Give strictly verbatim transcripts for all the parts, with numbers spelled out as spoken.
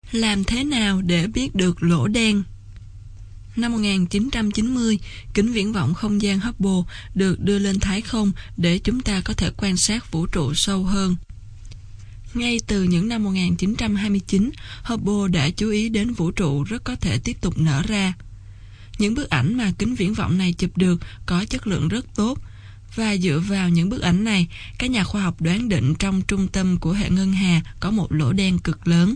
Làm thế nào để biết được lỗ đen? Năm một nghìn chín trăm chín mươi, kính viễn vọng không gian Hubble được đưa lên thái không để chúng ta có thể quan sát vũ trụ sâu hơn. Ngay từ những năm một nghìn chín trăm hai mươi chín, Hubble đã chú ý đến vũ trụ rất có thể tiếp tục nở ra. Những bức ảnh mà kính viễn vọng này chụp được có chất lượng rất tốt, và dựa vào những bức ảnh này, các nhà khoa học đoán định trong trung tâm của hệ ngân hà có một lỗ đen cực lớn.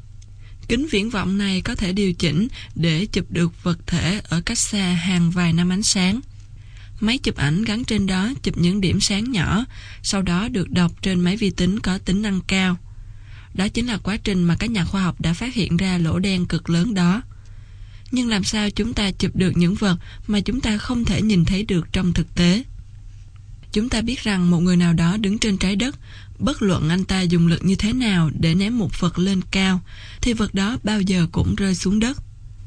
Kính viễn vọng này có thể điều chỉnh để chụp được vật thể ở cách xa hàng vài năm ánh sáng. Máy chụp ảnh gắn trên đó chụp những điểm sáng nhỏ, sau đó được đọc trên máy vi tính có tính năng cao. Đó chính là quá trình mà các nhà khoa học đã phát hiện ra lỗ đen cực lớn đó. Nhưng làm sao chúng ta chụp được những vật mà chúng ta không thể nhìn thấy được trong thực tế? Chúng ta biết rằng một người nào đó đứng trên trái đất, bất luận anh ta dùng lực như thế nào để ném một vật lên cao, thì vật đó bao giờ cũng rơi xuống đất.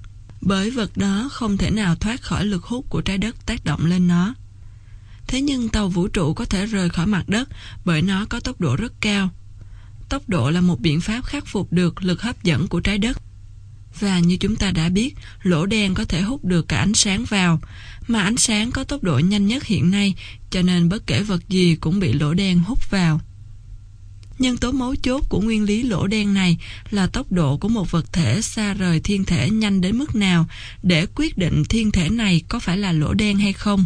Bởi vật đó không thể nào thoát khỏi lực hút của trái đất tác động lên nó. Thế nhưng tàu vũ trụ có thể rời khỏi mặt đất bởi nó có tốc độ rất cao. Tốc độ là một biện pháp khắc phục được lực hấp dẫn của trái đất. Và như chúng ta đã biết, lỗ đen có thể hút được cả ánh sáng vào, mà ánh sáng có tốc độ nhanh nhất hiện nay, cho nên bất kể vật gì cũng bị lỗ đen hút vào. Nhân tố mấu chốt của nguyên lý lỗ đen này là tốc độ của một vật thể xa rời thiên thể nhanh đến mức nào để quyết định thiên thể này có phải là lỗ đen hay không.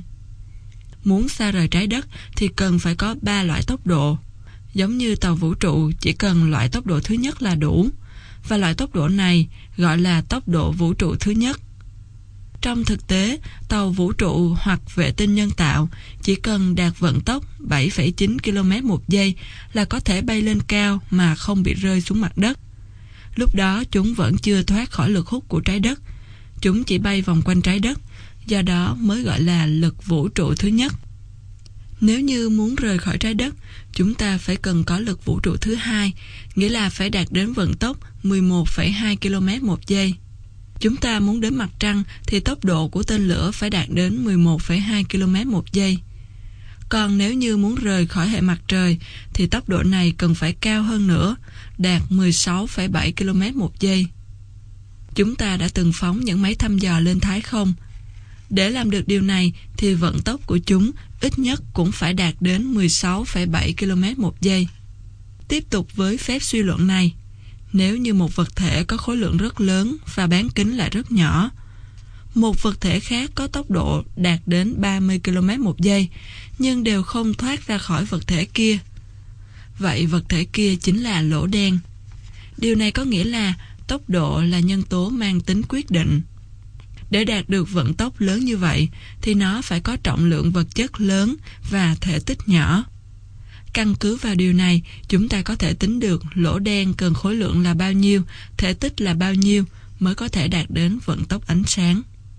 Muốn xa rời trái đất thì cần phải có ba loại tốc độ. Giống như tàu vũ trụ chỉ cần loại tốc độ thứ nhất là đủ, và loại tốc độ này gọi là tốc độ vũ trụ thứ nhất. Trong thực tế, tàu vũ trụ hoặc vệ tinh nhân tạo chỉ cần đạt vận tốc bảy phẩy chín ki lô mét một giây là có thể bay lên cao mà không bị rơi xuống mặt đất. Lúc đó chúng vẫn chưa thoát khỏi lực hút của trái đất. Chúng chỉ bay vòng quanh trái đất, do đó mới gọi là lực vũ trụ thứ nhất. Nếu như muốn rời khỏi trái đất, chúng ta phải cần có lực vũ trụ thứ hai, nghĩa là phải đạt đến vận tốc mười một phẩy hai ki lô mét một giây. Chúng ta muốn đến mặt trăng thì tốc độ của tên lửa phải đạt đến mười một phẩy hai ki lô mét một giây. Còn nếu như muốn rời khỏi hệ mặt trời thì tốc độ này cần phải cao hơn nữa, đạt mười sáu phẩy bảy ki lô mét một giây. Chúng ta đã từng phóng những máy thăm dò lên thái không. Để làm được điều này thì vận tốc của chúng ít nhất cũng phải đạt đến mười sáu phẩy bảy ki lô mét một giây. Tiếp tục với phép suy luận này, nếu như một vật thể có khối lượng rất lớn và bán kính lại rất nhỏ, một vật thể khác có tốc độ đạt đến ba mươi ki lô mét một giây, nhưng đều không thoát ra khỏi vật thể kia, vậy vật thể kia chính là lỗ đen. Điều này có nghĩa là tốc độ là nhân tố mang tính quyết định. Để đạt được vận tốc lớn như vậy thì nó phải có trọng lượng vật chất lớn và thể tích nhỏ. Căn cứ vào điều này, chúng ta có thể tính được lỗ đen cần khối lượng là bao nhiêu, thể tích là bao nhiêu mới có thể đạt đến vận tốc ánh sáng.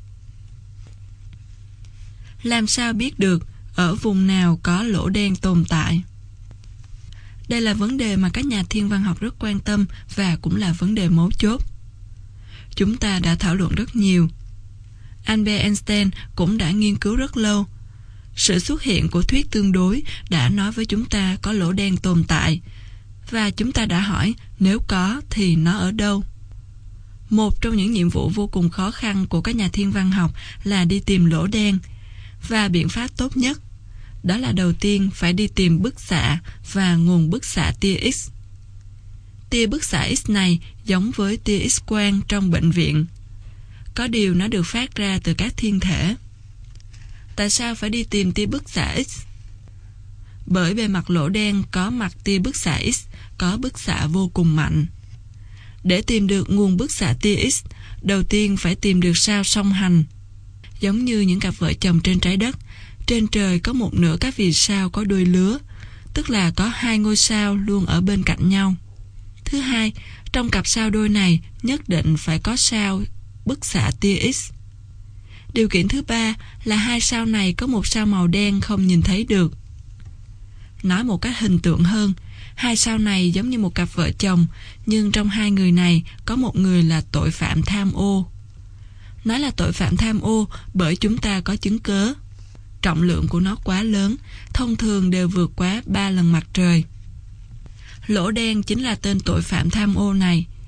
Làm sao biết được ở vùng nào có lỗ đen tồn tại? Đây là vấn đề mà các nhà thiên văn học rất quan tâm và cũng là vấn đề mấu chốt. Chúng ta đã thảo luận rất nhiều. Albert Einstein cũng đã nghiên cứu rất lâu. Sự xuất hiện của thuyết tương đối đã nói với chúng ta có lỗ đen tồn tại, và chúng ta đã hỏi nếu có thì nó ở đâu. Một trong những nhiệm vụ vô cùng khó khăn của các nhà thiên văn học là đi tìm lỗ đen, và biện pháp tốt nhất đó là đầu tiên phải đi tìm bức xạ và nguồn bức xạ tia X. Tia bức xạ X này giống với tia X-quang trong bệnh viện. Có điều nó được phát ra từ các thiên thể. Tại sao phải đi tìm tia bức xạ X? Bởi bề mặt lỗ đen có mặt tia bức xạ X có bức xạ vô cùng mạnh. Để tìm được nguồn bức xạ tia X, đầu tiên phải tìm được sao song hành. Giống như những cặp vợ chồng trên trái đất, trên trời có một nửa các vì sao có đôi lứa, tức là có hai ngôi sao luôn ở bên cạnh nhau. Thứ hai, trong cặp sao đôi này nhất định phải có sao bức xạ tia X. Điều kiện thứ ba là hai sao này có một sao màu đen không nhìn thấy được. Nói một cách hình tượng hơn, hai sao này giống như một cặp vợ chồng, nhưng trong hai người này có một người là tội phạm tham ô. Nói là tội phạm tham ô bởi chúng ta có chứng cớ. Trọng lượng của nó quá lớn, thông thường đều vượt quá ba lần mặt trời. Lỗ đen chính là tên tội phạm tham ô này.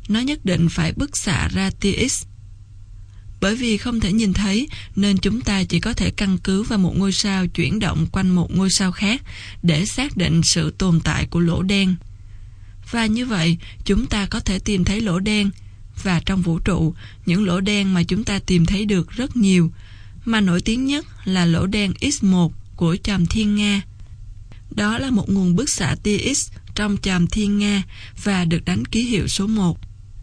nó nhất định phải bức xạ ra tia X. Bởi vì không thể nhìn thấy nên chúng ta chỉ có thể căn cứ vào một ngôi sao chuyển động quanh một ngôi sao khác để xác định sự tồn tại của lỗ đen. Và như vậy, chúng ta có thể tìm thấy lỗ đen. Và trong vũ trụ, những lỗ đen mà chúng ta tìm thấy được rất nhiều, mà nổi tiếng nhất là lỗ đen X một của chòm Thiên Nga. Đó là một nguồn bức xạ tia X trong chòm Thiên Nga và được đánh ký hiệu số một.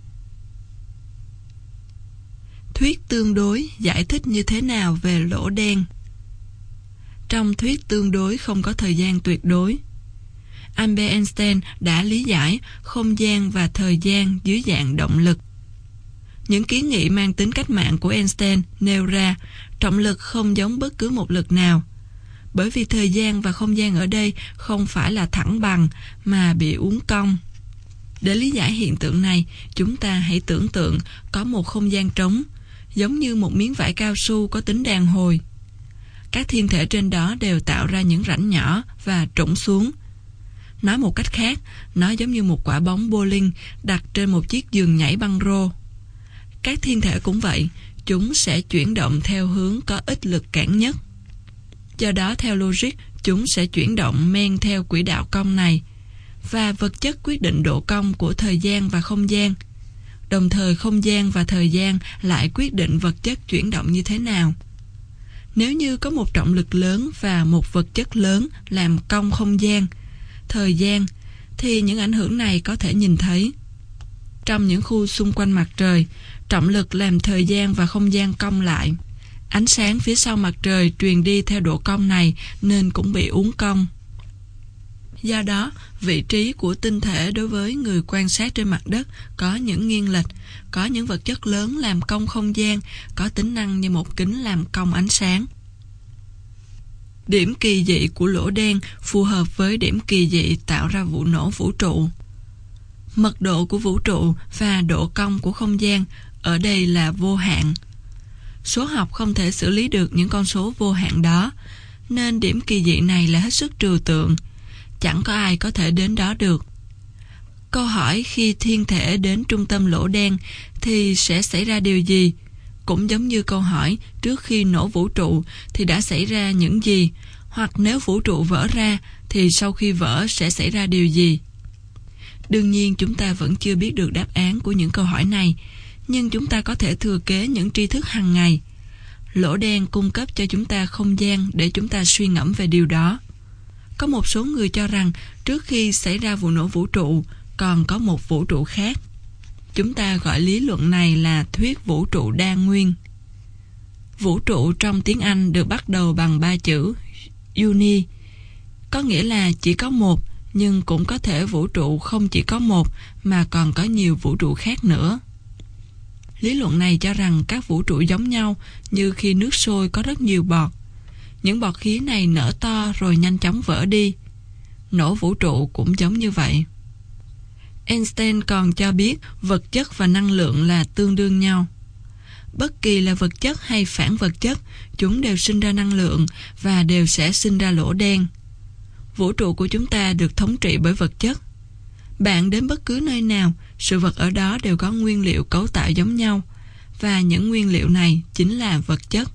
Thuyết tương đối giải thích như thế nào về lỗ đen? Trong thuyết tương đối không có thời gian tuyệt đối. Albert Einstein đã lý giải không gian và thời gian dưới dạng động lực. Những kiến nghị mang tính cách mạng của Einstein nêu ra trọng lực không giống bất cứ một lực nào, bởi vì thời gian và không gian ở đây không phải là thẳng bằng mà bị uốn cong. Để lý giải hiện tượng này, chúng ta hãy tưởng tượng có một không gian trống, giống như một miếng vải cao su có tính đàn hồi. Các thiên thể trên đó đều tạo ra những rãnh nhỏ và trũng xuống. Nói một cách khác, nó giống như một quả bóng bowling đặt trên một chiếc giường nhảy băng rô. Các thiên thể cũng vậy, chúng sẽ chuyển động theo hướng có ít lực cản nhất. Do đó, theo logic, chúng sẽ chuyển động men theo quỹ đạo cong này, và vật chất quyết định độ cong của thời gian và không gian. Đồng thời, không gian và thời gian lại quyết định vật chất chuyển động như thế nào. Nếu như có một trọng lực lớn và một vật chất lớn làm cong không gian, thời gian, thì những ảnh hưởng này có thể nhìn thấy. Trong những khu xung quanh mặt trời, trọng lực làm thời gian và không gian cong lại. Ánh sáng phía sau mặt trời truyền đi theo độ cong này nên cũng bị uốn cong. Do đó, vị trí của tinh thể đối với người quan sát trên mặt đất có những nghiêng lệch, có những vật chất lớn làm cong không gian, có tính năng như một kính làm cong ánh sáng. Điểm kỳ dị của lỗ đen phù hợp với điểm kỳ dị tạo ra vụ nổ vũ trụ. Mật độ của vũ trụ và độ cong của không gian ở đây là vô hạn. Số học không thể xử lý được những con số vô hạn đó, nên điểm kỳ dị này là hết sức trừu tượng. Chẳng có ai có thể đến đó được. Câu hỏi khi thiên thể đến trung tâm lỗ đen thì sẽ xảy ra điều gì? Cũng giống như câu hỏi trước khi nổ vũ trụ thì đã xảy ra những gì? Hoặc nếu vũ trụ vỡ ra thì sau khi vỡ sẽ xảy ra điều gì? Đương nhiên chúng ta vẫn chưa biết được đáp án của những câu hỏi này, nhưng chúng ta có thể thừa kế những tri thức hàng ngày. Lỗ đen cung cấp cho chúng ta không gian để chúng ta suy ngẫm về điều đó. Có một số người cho rằng trước khi xảy ra vụ nổ vũ trụ, còn có một vũ trụ khác. Chúng ta gọi lý luận này là thuyết vũ trụ đa nguyên. Vũ trụ trong tiếng Anh được bắt đầu bằng ba chữ uni, có nghĩa là chỉ có một, nhưng cũng có thể vũ trụ không chỉ có một mà còn có nhiều vũ trụ khác nữa. Lý luận này cho rằng các vũ trụ giống nhau như khi nước sôi có rất nhiều bọt. Những bọt khí này nở to rồi nhanh chóng vỡ đi. Nổ vũ trụ cũng giống như vậy. Einstein còn cho biết vật chất và năng lượng là tương đương nhau. Bất kỳ là vật chất hay phản vật chất, chúng đều sinh ra năng lượng và đều sẽ sinh ra lỗ đen. Vũ trụ của chúng ta được thống trị bởi vật chất. Bạn đến bất cứ nơi nào, sự vật ở đó đều có nguyên liệu cấu tạo giống nhau, và những nguyên liệu này chính là vật chất.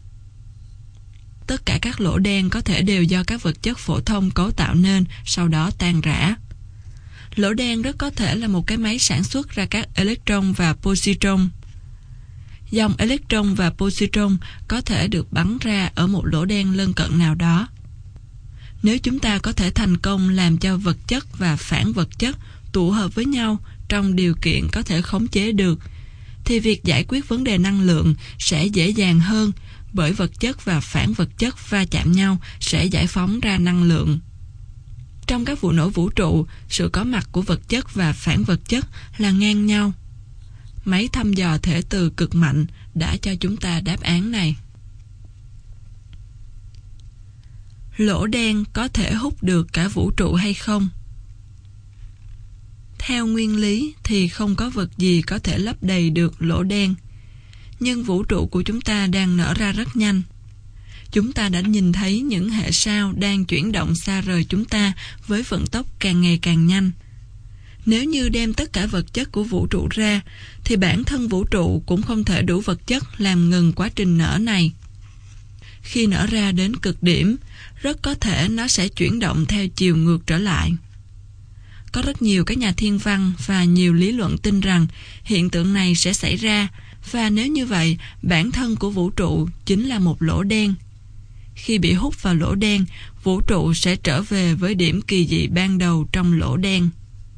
Tất cả các lỗ đen có thể đều do các vật chất phổ thông cấu tạo nên, sau đó tan rã. Lỗ đen rất có thể là một cái máy sản xuất ra các electron và positron. Dòng electron và positron có thể được bắn ra ở một lỗ đen lân cận nào đó. Nếu chúng ta có thể thành công làm cho vật chất và phản vật chất tụ hợp với nhau trong điều kiện có thể khống chế được, thì việc giải quyết vấn đề năng lượng sẽ dễ dàng hơn, bởi vật chất và phản vật chất va chạm nhau sẽ giải phóng ra năng lượng. Trong các vụ nổ vũ trụ, sự có mặt của vật chất và phản vật chất là ngang nhau. Máy thăm dò thể từ cực mạnh đã cho chúng ta đáp án này. Lỗ đen có thể hút được cả vũ trụ hay không? Theo nguyên lý thì không có vật gì có thể lấp đầy được lỗ đen. Nhưng vũ trụ của chúng ta đang nở ra rất nhanh. Chúng ta đã nhìn thấy những hệ sao đang chuyển động xa rời chúng ta với vận tốc càng ngày càng nhanh. Nếu như đem tất cả vật chất của vũ trụ ra, thì bản thân vũ trụ cũng không thể đủ vật chất làm ngừng quá trình nở này. Khi nở ra đến cực điểm, rất có thể nó sẽ chuyển động theo chiều ngược trở lại. Có rất nhiều các nhà thiên văn và nhiều lý luận tin rằng hiện tượng này sẽ xảy ra, và nếu như vậy, bản thân của vũ trụ chính là một lỗ đen. Khi bị hút vào lỗ đen, vũ trụ sẽ trở về với điểm kỳ dị ban đầu trong lỗ đen.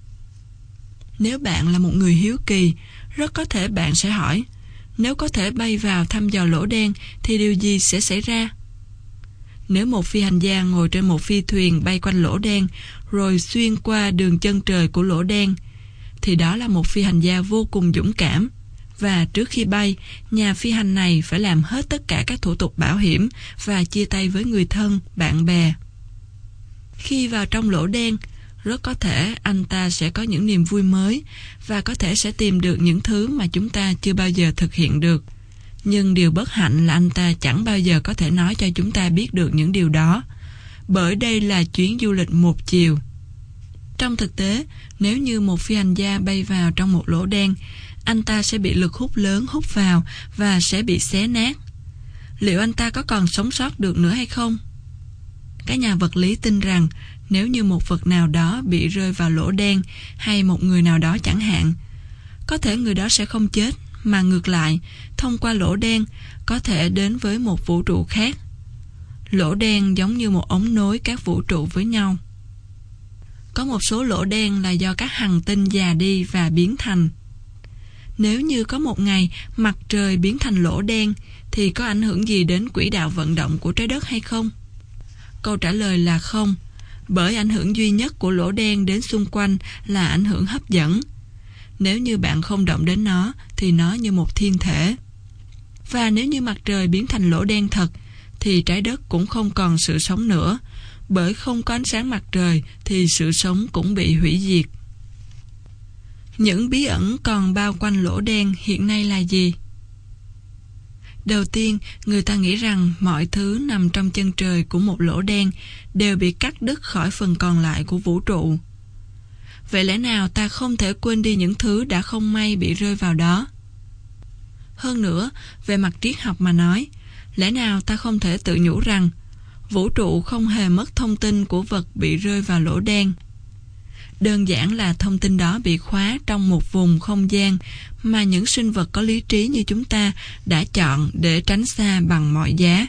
Nếu bạn là một người hiếu kỳ, rất có thể bạn sẽ hỏi, nếu có thể bay vào thăm dò lỗ đen thì điều gì sẽ xảy ra? Nếu một phi hành gia ngồi trên một phi thuyền bay quanh lỗ đen rồi xuyên qua đường chân trời của lỗ đen, thì đó là một phi hành gia vô cùng dũng cảm. Và trước khi bay, nhà phi hành này phải làm hết tất cả các thủ tục bảo hiểm và chia tay với người thân, bạn bè. Khi vào trong lỗ đen, rất có thể anh ta sẽ có những niềm vui mới và có thể sẽ tìm được những thứ mà chúng ta chưa bao giờ thực hiện được. Nhưng điều bất hạnh là anh ta chẳng bao giờ có thể nói cho chúng ta biết được những điều đó, bởi đây là chuyến du lịch một chiều. Trong thực tế, nếu như một phi hành gia bay vào trong một lỗ đen, anh ta sẽ bị lực hút lớn hút vào và sẽ bị xé nát. Liệu anh ta có còn sống sót được nữa hay không? Các nhà vật lý tin rằng nếu như một vật nào đó bị rơi vào lỗ đen, hay một người nào đó chẳng hạn, có thể người đó sẽ không chết, mà ngược lại, thông qua lỗ đen có thể đến với một vũ trụ khác. Lỗ đen giống như một ống nối các vũ trụ với nhau. Có một số lỗ đen là do các hành tinh già đi và biến thành. Nếu như có một ngày mặt trời biến thành lỗ đen, thì có ảnh hưởng gì đến quỹ đạo vận động của trái đất hay không? Câu trả lời là không, bởi ảnh hưởng duy nhất của lỗ đen đến xung quanh là ảnh hưởng hấp dẫn. Nếu như bạn không động đến nó, thì nó như một thiên thể. Và nếu như mặt trời biến thành lỗ đen thật, thì trái đất cũng không còn sự sống nữa, bởi không có ánh sáng mặt trời thì sự sống cũng bị hủy diệt. Những bí ẩn còn bao quanh lỗ đen hiện nay là gì? Đầu tiên, người ta nghĩ rằng mọi thứ nằm trong chân trời của một lỗ đen đều bị cắt đứt khỏi phần còn lại của vũ trụ. Vậy lẽ nào ta không thể quên đi những thứ đã không may bị rơi vào đó? Hơn nữa, về mặt triết học mà nói, lẽ nào ta không thể tự nhủ rằng vũ trụ không hề mất thông tin của vật bị rơi vào lỗ đen? Đơn giản là thông tin đó bị khóa trong một vùng không gian mà những sinh vật có lý trí như chúng ta đã chọn để tránh xa bằng mọi giá.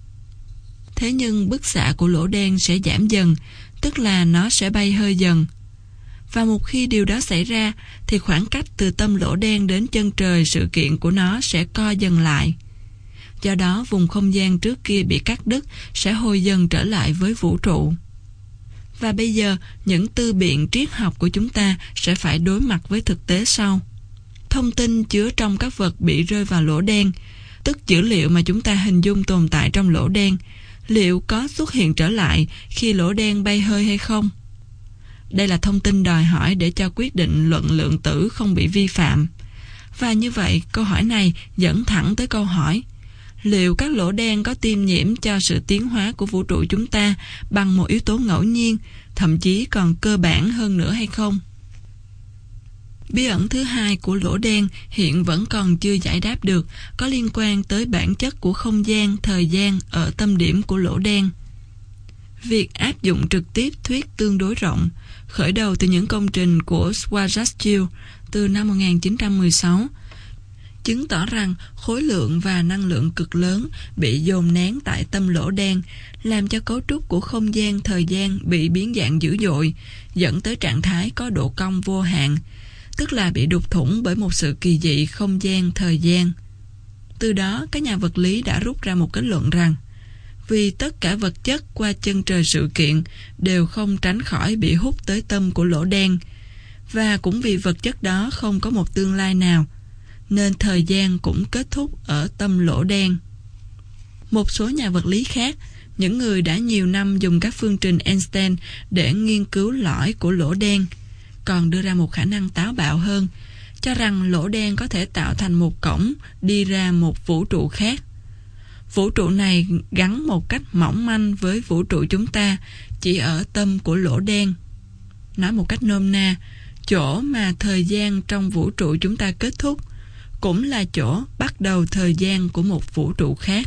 Thế nhưng bức xạ của lỗ đen sẽ giảm dần, tức là nó sẽ bay hơi dần. Và một khi điều đó xảy ra, thì khoảng cách từ tâm lỗ đen đến chân trời sự kiện của nó sẽ co dần lại. Do đó, vùng không gian trước kia bị cắt đứt sẽ hồi dần trở lại với vũ trụ. Và bây giờ, những tư biện triết học của chúng ta sẽ phải đối mặt với thực tế sau. Thông tin chứa trong các vật bị rơi vào lỗ đen, tức dữ liệu mà chúng ta hình dung tồn tại trong lỗ đen, liệu có xuất hiện trở lại khi lỗ đen bay hơi hay không? Đây là thông tin đòi hỏi để cho quyết định luận lượng tử không bị vi phạm. Và như vậy, câu hỏi này dẫn thẳng tới câu hỏi: liệu các lỗ đen có tiêm nhiễm cho sự tiến hóa của vũ trụ chúng ta bằng một yếu tố ngẫu nhiên, thậm chí còn cơ bản hơn nữa hay không? Bí ẩn thứ hai của lỗ đen hiện vẫn còn chưa giải đáp được, có liên quan tới bản chất của không gian, thời gian ở tâm điểm của lỗ đen. Việc áp dụng trực tiếp thuyết tương đối rộng, khởi đầu từ những công trình của Schwarzschild từ năm một nghìn chín trăm mười sáu, chứng tỏ rằng khối lượng và năng lượng cực lớn bị dồn nén tại tâm lỗ đen, làm cho cấu trúc của không gian thời gian bị biến dạng dữ dội, dẫn tới trạng thái có độ cong vô hạn, tức là bị đục thủng bởi một sự kỳ dị không gian thời gian. Từ đó, các nhà vật lý đã rút ra một kết luận rằng vì tất cả vật chất qua chân trời sự kiện đều không tránh khỏi bị hút tới tâm của lỗ đen, và cũng vì vật chất đó không có một tương lai nào, nên thời gian cũng kết thúc ở tâm lỗ đen. Một số nhà vật lý khác, những người đã nhiều năm dùng các phương trình Einstein để nghiên cứu lõi của lỗ đen, còn đưa ra một khả năng táo bạo hơn, cho rằng lỗ đen có thể tạo thành một cổng đi ra một vũ trụ khác. Vũ trụ này gắn một cách mỏng manh với vũ trụ chúng ta, chỉ ở tâm của lỗ đen. Nói một cách nôm na, chỗ mà thời gian trong vũ trụ chúng ta kết thúc, cũng là chỗ bắt đầu thời gian của một vũ trụ khác.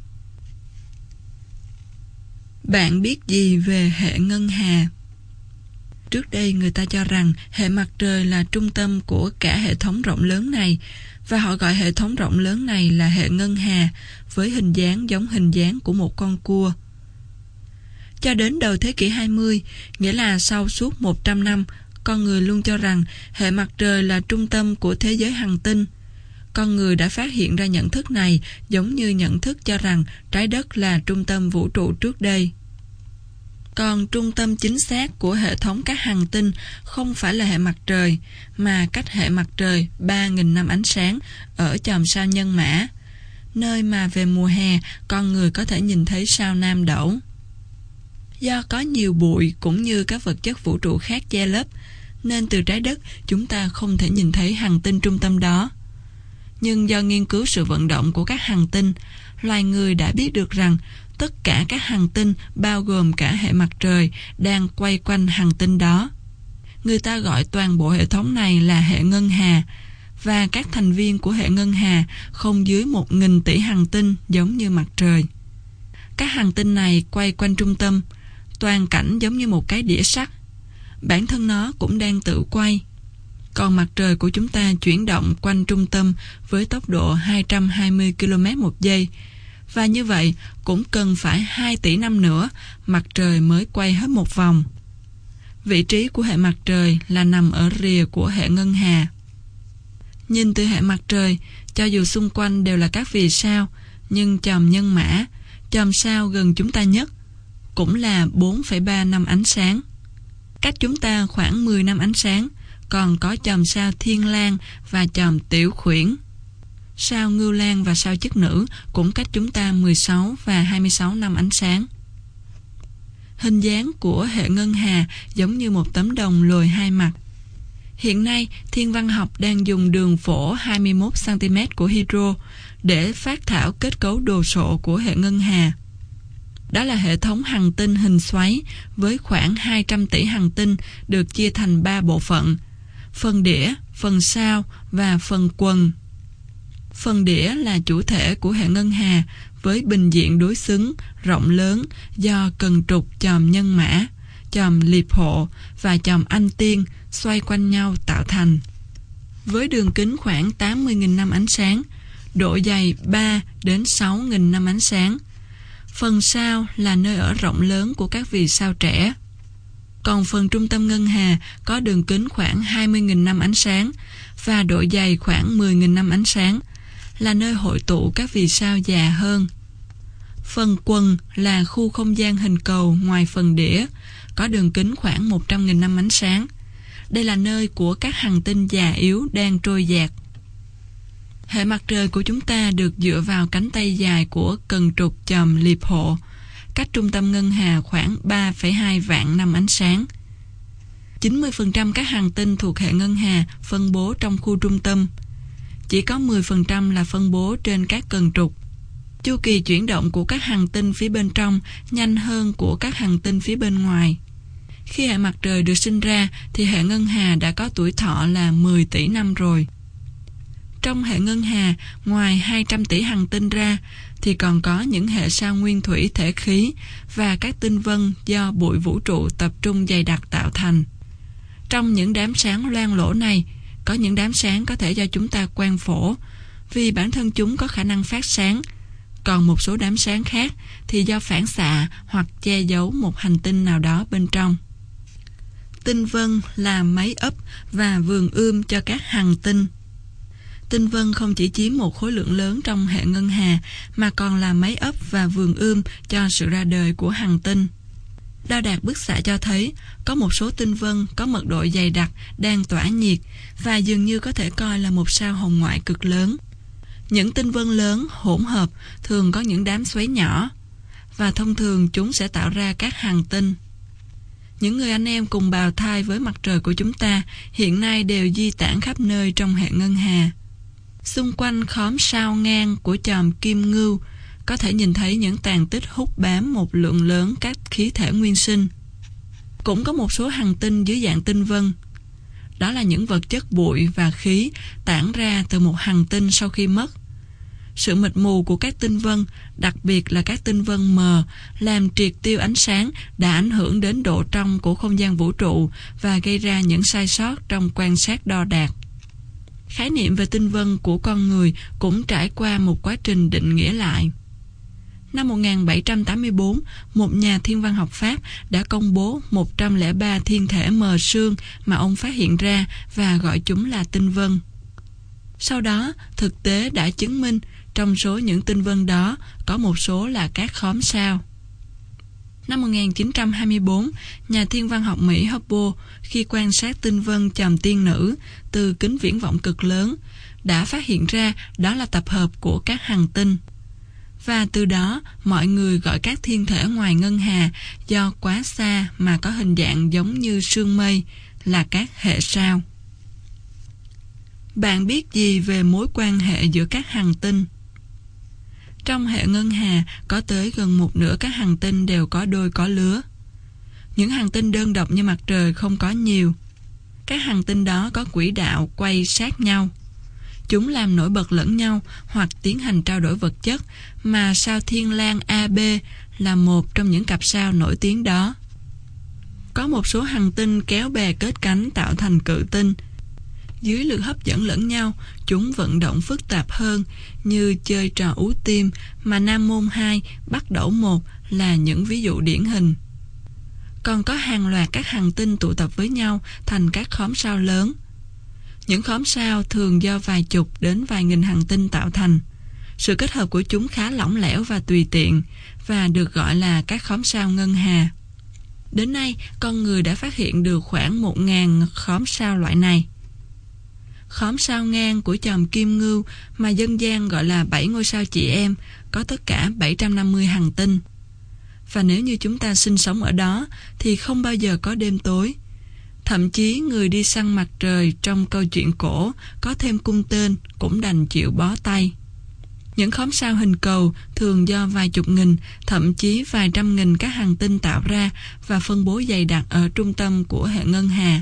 Bạn biết gì về hệ ngân hà? Trước đây người ta cho rằng hệ mặt trời là trung tâm của cả hệ thống rộng lớn này, và họ gọi hệ thống rộng lớn này là hệ ngân hà, với hình dáng giống hình dáng của một con cua. Cho đến đầu thế kỷ hai mươi, nghĩa là sau suốt một trăm năm, con người luôn cho rằng hệ mặt trời là trung tâm của thế giới hành tinh. Con người đã phát hiện ra nhận thức này giống như nhận thức cho rằng trái đất là trung tâm vũ trụ trước đây. Còn trung tâm chính xác của hệ thống các hành tinh không phải là hệ mặt trời, mà cách hệ mặt trời ba nghìn năm ánh sáng ở chòm sao Nhân Mã, nơi mà về mùa hè con người có thể nhìn thấy sao Nam Đẩu. Do có nhiều bụi cũng như các vật chất vũ trụ khác che lấp, nên từ trái đất chúng ta không thể nhìn thấy hành tinh trung tâm đó. Nhưng do nghiên cứu sự vận động của các hành tinh, loài người đã biết được rằng tất cả các hành tinh, bao gồm cả hệ mặt trời, đang quay quanh hành tinh đó. Người ta gọi toàn bộ hệ thống này là hệ ngân hà, và các thành viên của hệ ngân hà không dưới một nghìn tỷ hành tinh giống như mặt trời. Các hành tinh này quay quanh trung tâm, toàn cảnh giống như một cái đĩa sắt. Bản thân nó cũng đang tự quay. Còn mặt trời của chúng ta chuyển động quanh trung tâm với tốc độ hai trăm hai mươi ki lô mét một giây, và như vậy cũng cần phải hai tỷ năm nữa mặt trời mới quay hết một vòng. Vị trí của hệ mặt trời là nằm ở rìa của hệ ngân hà. Nhìn từ hệ mặt trời, cho dù xung quanh đều là các vì sao, nhưng chòm Nhân Mã, chòm sao gần chúng ta nhất, cũng là bốn phẩy ba năm ánh sáng. Cách chúng ta khoảng mười năm ánh sáng, còn có chòm sao Thiên Lang và chòm Tiểu Khuyển. Sao Ngưu Lang và sao Chức Nữ cũng cách chúng ta mười sáu và hai mươi sáu năm ánh sáng. Hình dáng của hệ ngân hà giống như một tấm đồng lồi hai mặt. Hiện nay, thiên văn học đang dùng đường phổ hai mươi mốt xăng ti mét của hydro để phác thảo kết cấu đồ sộ của hệ ngân hà. Đó là hệ thống hành tinh hình xoáy với khoảng hai trăm tỷ hành tinh được chia thành ba bộ phận: phần đĩa, phần sao và phần quần. Phần đĩa là chủ thể của hệ ngân hà với bình diện đối xứng, rộng lớn do cần trục chòm Nhân Mã, chòm Liệp Hộ và chòm Anh Tiên xoay quanh nhau tạo thành. Với đường kính khoảng tám mươi nghìn năm ánh sáng, độ dày ba đến sáu nghìn năm ánh sáng. Phần sao là nơi ở rộng lớn của các vì sao trẻ. Còn phần trung tâm ngân hà có đường kính khoảng hai mươi nghìn năm ánh sáng và độ dày khoảng mười nghìn năm ánh sáng, là nơi hội tụ các vì sao già hơn. Phần quần là khu không gian hình cầu ngoài phần đĩa, có đường kính khoảng một trăm nghìn năm ánh sáng. Đây là nơi của các hành tinh già yếu đang trôi dạt. Hệ mặt trời của chúng ta được dựa vào cánh tay dài của cần trục chòm Liệp Hộ, cách trung tâm ngân hà khoảng ba phẩy hai vạn năm ánh sáng. chín mươi phần trăm các hành tinh thuộc hệ ngân hà phân bố trong khu trung tâm. Chỉ có mười phần trăm là phân bố trên các cần trục. Chu kỳ chuyển động của các hành tinh phía bên trong nhanh hơn của các hành tinh phía bên ngoài. Khi hệ mặt trời được sinh ra thì hệ ngân hà đã có tuổi thọ là mười tỷ năm rồi. Trong hệ ngân hà, ngoài hai trăm tỷ hành tinh ra, thì còn có những hệ sao nguyên thủy thể khí và các tinh vân do bụi vũ trụ tập trung dày đặc tạo thành. Trong những đám sáng loang lổ này, có những đám sáng có thể do chúng ta quang phổ, vì bản thân chúng có khả năng phát sáng. Còn một số đám sáng khác thì do phản xạ hoặc che giấu một hành tinh nào đó bên trong. Tinh vân là máy ấp và vườn ươm cho các hành tinh. Tinh vân không chỉ chiếm một khối lượng lớn trong hệ ngân hà, mà còn là máy ấp và vườn ươm cho sự ra đời của hành tinh. Đo đạc bức xạ cho thấy có một số tinh vân có mật độ dày đặc đang tỏa nhiệt và dường như có thể coi là một sao hồng ngoại cực lớn. Những tinh vân lớn hỗn hợp thường có những đám xoáy nhỏ, và thông thường chúng sẽ tạo ra các hành tinh. Những người anh em cùng bào thai với mặt trời của chúng ta hiện nay đều di tản khắp nơi trong hệ ngân hà. Xung quanh khóm sao ngang của chòm Kim Ngưu có thể nhìn thấy những tàn tích hút bám một lượng lớn các khí thể nguyên sinh. Cũng có một số hành tinh dưới dạng tinh vân. Đó là những vật chất bụi và khí tản ra từ một hành tinh sau khi mất. Sự mịt mù của các tinh vân, đặc biệt là các tinh vân mờ, làm triệt tiêu ánh sáng đã ảnh hưởng đến độ trong của không gian vũ trụ và gây ra những sai sót trong quan sát đo đạc. Khái niệm về tinh vân của con người cũng trải qua một quá trình định nghĩa lại. Năm một nghìn bảy trăm tám mươi tư, một nhà thiên văn học Pháp đã công bố một trăm lẻ ba thiên thể mờ sương mà ông phát hiện ra và gọi chúng là tinh vân. Sau đó, thực tế đã chứng minh trong số những tinh vân đó có một số là các khóm sao. Năm một nghìn chín trăm hai mươi tư, nhà thiên văn học Mỹ Hubble khi quan sát tinh vân chòm tiên nữ từ kính viễn vọng cực lớn đã phát hiện ra đó là tập hợp của các hành tinh. Và từ đó, mọi người gọi các thiên thể ngoài ngân hà do quá xa mà có hình dạng giống như sương mây là các hệ sao. Bạn biết gì về mối quan hệ giữa các hành tinh? Trong hệ ngân hà, có tới gần một nửa các hành tinh đều có đôi có lứa. Những hành tinh đơn độc như mặt trời không có nhiều. Các hành tinh đó có quỹ đạo quay sát nhau. Chúng làm nổi bật lẫn nhau hoặc tiến hành trao đổi vật chất, mà sao Thiên Lang A B là một trong những cặp sao nổi tiếng đó. Có một số hành tinh kéo bè kết cánh tạo thành cự tinh. Dưới lực hấp dẫn lẫn nhau, chúng vận động phức tạp hơn, như chơi trò ú tim mà Nam Môn hai, Bắc Đẩu một là những ví dụ điển hình. Còn có hàng loạt các hành tinh tụ tập với nhau thành các khóm sao lớn. Những khóm sao thường do vài chục đến vài nghìn hành tinh tạo thành. Sự kết hợp của chúng khá lỏng lẻo và tùy tiện, và được gọi là các khóm sao ngân hà. Đến nay, con người đã phát hiện được khoảng một nghìn khóm sao loại này. Khóm sao ngang của chòm Kim Ngưu mà dân gian gọi là bảy ngôi sao chị em có tất cả bảy trăm năm mươi hành tinh. Và nếu như chúng ta sinh sống ở đó thì không bao giờ có đêm tối. Thậm chí người đi săn mặt trời trong câu chuyện cổ có thêm cung tên cũng đành chịu bó tay. Những khóm sao hình cầu thường do vài chục nghìn, thậm chí vài trăm nghìn các hành tinh tạo ra và phân bố dày đặc ở trung tâm của hệ ngân hà.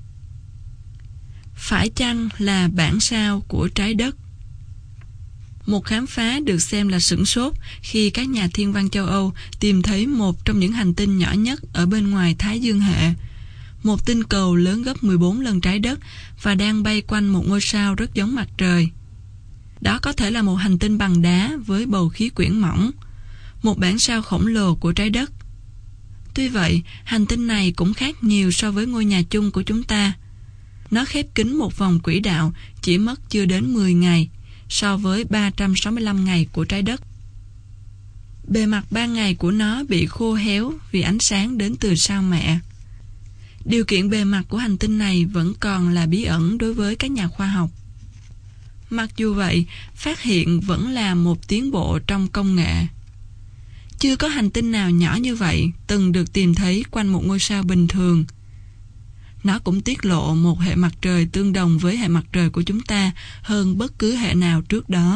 Phải chăng là bản sao của trái đất? Một khám phá được xem là sửng sốt khi các nhà thiên văn châu Âu tìm thấy một trong những hành tinh nhỏ nhất ở bên ngoài Thái Dương hệ. Một tinh cầu lớn gấp mười bốn lần trái đất và đang bay quanh một ngôi sao rất giống mặt trời. Đó có thể là một hành tinh bằng đá với bầu khí quyển mỏng, một bản sao khổng lồ của trái đất. Tuy vậy, hành tinh này cũng khác nhiều so với ngôi nhà chung của chúng ta. Nó khép kín một vòng quỹ đạo chỉ mất chưa đến mười ngày, so với ba trăm sáu mươi lăm ngày của trái đất. Bề mặt ban ngày của nó bị khô héo vì ánh sáng đến từ sao mẹ. Điều kiện bề mặt của hành tinh này vẫn còn là bí ẩn đối với các nhà khoa học. Mặc dù vậy, phát hiện vẫn là một tiến bộ trong công nghệ. Chưa có hành tinh nào nhỏ như vậy từng được tìm thấy quanh một ngôi sao bình thường. Nó cũng tiết lộ một hệ mặt trời tương đồng với hệ mặt trời của chúng ta hơn bất cứ hệ nào trước đó.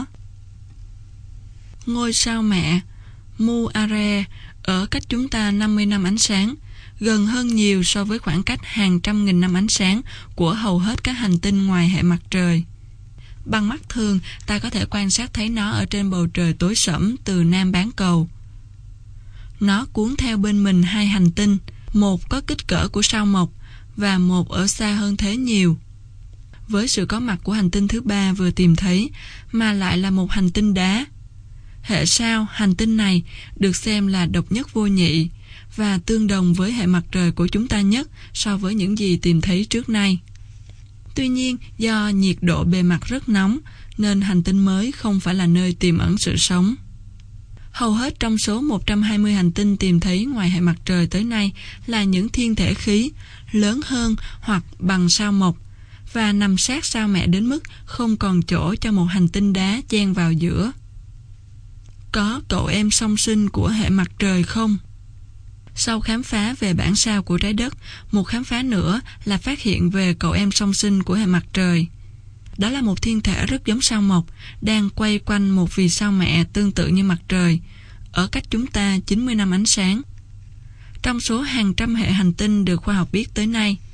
Ngôi sao mẹ Mu Arae ở cách chúng ta năm mươi năm ánh sáng, gần hơn nhiều so với khoảng cách hàng trăm nghìn năm ánh sáng của hầu hết các hành tinh ngoài hệ mặt trời. Bằng mắt thường, ta có thể quan sát thấy nó ở trên bầu trời tối sẫm từ nam bán cầu. Nó cuốn theo bên mình hai hành tinh, một có kích cỡ của sao Mộc và một ở xa hơn thế nhiều. Với sự có mặt của hành tinh thứ ba vừa tìm thấy, mà lại là một hành tinh đá. Hệ sao hành tinh này được xem là độc nhất vô nhị và tương đồng với hệ mặt trời của chúng ta nhất so với những gì tìm thấy trước nay. Tuy nhiên, do nhiệt độ bề mặt rất nóng, nên hành tinh mới không phải là nơi tiềm ẩn sự sống. Hầu hết trong số một trăm hai mươi hành tinh tìm thấy ngoài hệ mặt trời tới nay là những thiên thể khí, lớn hơn hoặc bằng sao Mộc, và nằm sát sao mẹ đến mức không còn chỗ cho một hành tinh đá chen vào giữa. Có cậu em song sinh của hệ mặt trời không? Sau khám phá về bản sao của trái đất, một khám phá nữa là phát hiện về cậu em song sinh của hệ mặt trời. Đó là một thiên thể rất giống sao Mộc, đang quay quanh một vì sao mẹ tương tự như mặt trời, ở cách chúng ta chín mươi năm ánh sáng. Trong số hàng trăm hệ hành tinh được khoa học biết tới nay,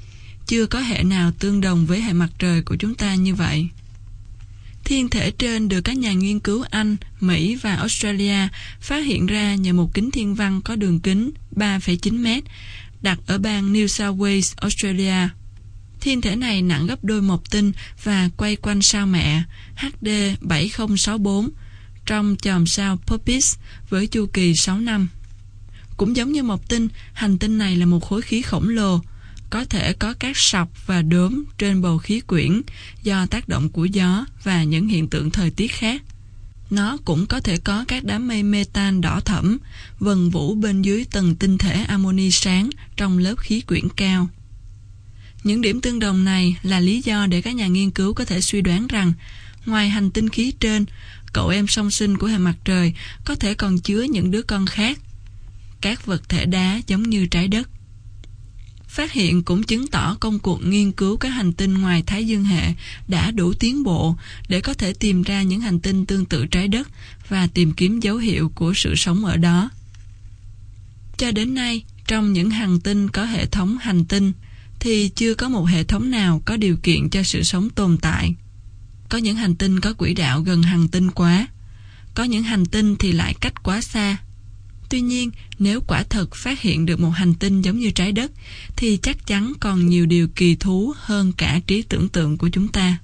chưa có hệ nào tương đồng với hệ mặt trời của chúng ta như vậy. Thiên thể trên được các nhà nghiên cứu Anh, Mỹ và Australia phát hiện ra nhờ một kính thiên văn có đường kính ba phẩy chín mét, đặt ở bang New South Wales, Australia. Thiên thể này nặng gấp đôi một tinh và quay quanh sao mẹ H D bảy không sáu bốn trong chòm sao Puppis với chu kỳ sáu năm. Cũng giống như một tinh, hành tinh này là một khối khí khổng lồ, có thể có các sọc và đốm trên bầu khí quyển do tác động của gió và những hiện tượng thời tiết khác. Nó cũng có thể có các đám mây metan đỏ thẫm vần vũ bên dưới tầng tinh thể amoni sáng trong lớp khí quyển cao. Những điểm tương đồng này là lý do để các nhà nghiên cứu có thể suy đoán rằng ngoài hành tinh khí trên, cậu em song sinh của hệ mặt trời có thể còn chứa những đứa con khác, các vật thể đá giống như trái đất. Phát hiện cũng chứng tỏ công cuộc nghiên cứu các hành tinh ngoài Thái Dương hệ đã đủ tiến bộ để có thể tìm ra những hành tinh tương tự trái đất và tìm kiếm dấu hiệu của sự sống ở đó. Cho đến nay, trong những hành tinh có hệ thống hành tinh, thì chưa có một hệ thống nào có điều kiện cho sự sống tồn tại. Có những hành tinh có quỹ đạo gần hành tinh quá, có những hành tinh thì lại cách quá xa. Tuy nhiên, nếu quả thật phát hiện được một hành tinh giống như trái đất, thì chắc chắn còn nhiều điều kỳ thú hơn cả trí tưởng tượng của chúng ta.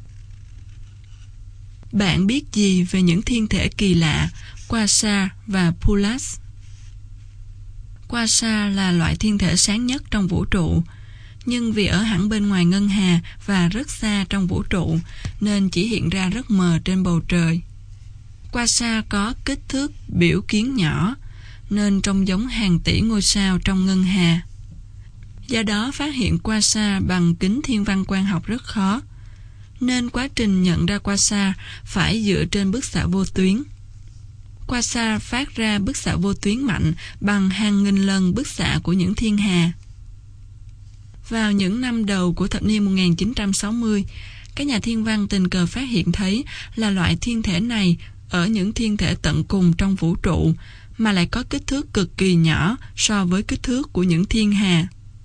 Bạn biết gì về những thiên thể kỳ lạ Quasar và Pallas? Quasar là loại thiên thể sáng nhất trong vũ trụ, nhưng vì ở hẳn bên ngoài ngân hà và rất xa trong vũ trụ nên chỉ hiện ra rất mờ trên bầu trời. Quasar có kích thước biểu kiến nhỏ nên trông giống hàng tỷ ngôi sao trong ngân hà. Do đó phát hiện Quasar bằng kính thiên văn quang học rất khó, nên quá trình nhận ra Quasar phải dựa trên bức xạ vô tuyến. Quasar phát ra bức xạ vô tuyến mạnh bằng hàng nghìn lần bức xạ của những thiên hà. Vào những năm đầu của thập niên một nghìn chín trăm sáu mươi, các nhà thiên văn tình cờ phát hiện thấy là loại thiên thể này ở những thiên thể tận cùng trong vũ trụ mà lại có kích thước cực kỳ nhỏ so với kích thước của những thiên hà.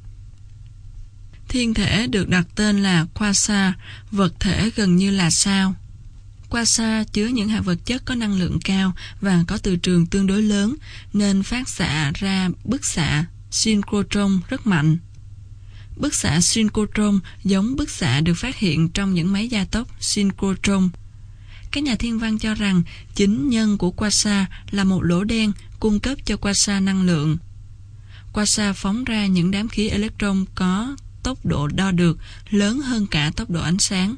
Thiên thể được đặt tên là Quasar, vật thể gần như là sao. Quasar chứa những hạt vật chất có năng lượng cao và có từ trường tương đối lớn nên phát xạ ra bức xạ synchrotron rất mạnh. Bức xạ synchrotron giống bức xạ được phát hiện trong những máy gia tốc synchrotron. Các nhà thiên văn cho rằng chính nhân của Quasar là một lỗ đen cung cấp cho Quasar năng lượng. Quasar phóng ra những đám khí electron có tốc độ đo được lớn hơn cả tốc độ ánh sáng.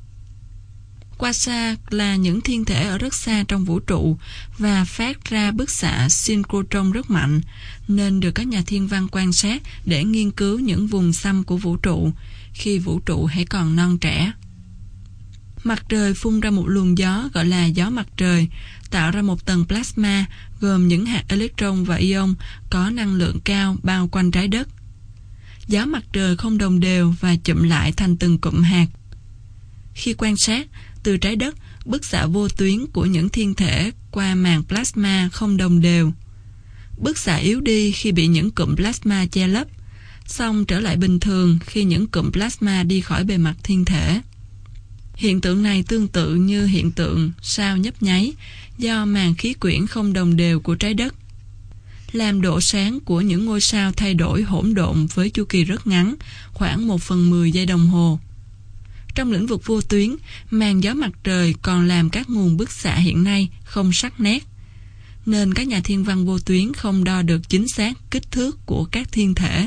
Quasar là những thiên thể ở rất xa trong vũ trụ và phát ra bức xạ synchrotron rất mạnh, nên được các nhà thiên văn quan sát để nghiên cứu những vùng xăm của vũ trụ khi vũ trụ hãy còn non trẻ. Mặt trời phun ra một luồng gió gọi là gió mặt trời, tạo ra một tầng plasma gồm những hạt electron và ion có năng lượng cao bao quanh trái đất. Gió mặt trời không đồng đều và chụm lại thành từng cụm hạt. Khi quan sát từ trái đất, bức xạ vô tuyến của những thiên thể qua màng plasma không đồng đều. Bức xạ yếu đi khi bị những cụm plasma che lấp, xong trở lại bình thường khi những cụm plasma đi khỏi bề mặt thiên thể. Hiện tượng này tương tự như hiện tượng sao nhấp nháy do màng khí quyển không đồng đều của trái đất, làm độ sáng của những ngôi sao thay đổi hỗn độn với chu kỳ rất ngắn, khoảng một phần mười giây đồng hồ. Trong lĩnh vực vô tuyến, màn gió mặt trời còn làm các nguồn bức xạ hiện nay không sắc nét, nên các nhà thiên văn vô tuyến không đo được chính xác kích thước của các thiên thể.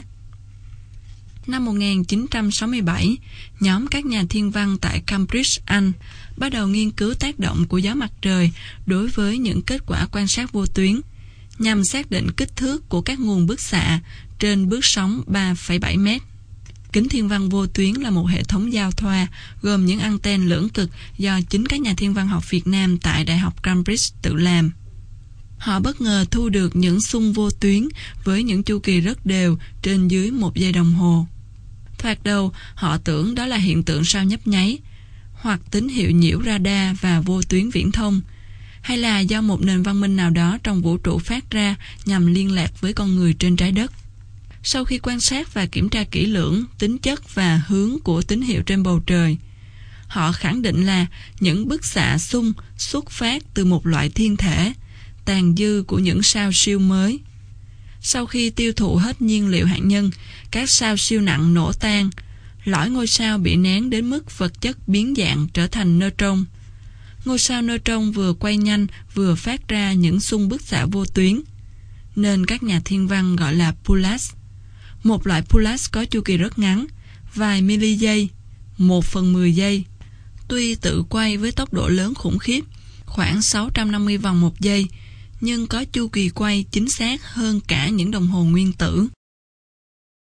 Năm một nghìn chín trăm sáu mươi bảy, nhóm các nhà thiên văn tại Cambridge, Anh bắt đầu nghiên cứu tác động của gió mặt trời đối với những kết quả quan sát vô tuyến, nhằm xác định kích thước của các nguồn bức xạ trên bước sóng ba phẩy bảy mét. Kính thiên văn vô tuyến là một hệ thống giao thoa gồm những anten lưỡng cực do chính các nhà thiên văn học Việt Nam tại Đại học Cambridge tự làm. Họ bất ngờ thu được những xung vô tuyến với những chu kỳ rất đều trên dưới một giây đồng hồ. Thoạt đầu, họ tưởng đó là hiện tượng sao nhấp nháy, hoặc tín hiệu nhiễu radar và vô tuyến viễn thông, hay là do một nền văn minh nào đó trong vũ trụ phát ra nhằm liên lạc với con người trên trái đất. Sau khi quan sát và kiểm tra kỹ lưỡng tính chất và hướng của tín hiệu trên bầu trời, họ khẳng định là những bức xạ xung xuất phát từ một loại thiên thể, tàn dư của những sao siêu mới. Sau khi tiêu thụ hết nhiên liệu hạt nhân, các sao siêu nặng nổ tan, lõi ngôi sao bị nén đến mức vật chất biến dạng trở thành neutron. Ngôi sao neutron vừa quay nhanh vừa phát ra những xung bức xạ vô tuyến, nên các nhà thiên văn gọi là pulsar. Một loại pulsar có chu kỳ rất ngắn, vài mili giây, một phần mười giây. Tuy tự quay với tốc độ lớn khủng khiếp, khoảng sáu trăm năm mươi vòng một giây, nhưng có chu kỳ quay chính xác hơn cả những đồng hồ nguyên tử.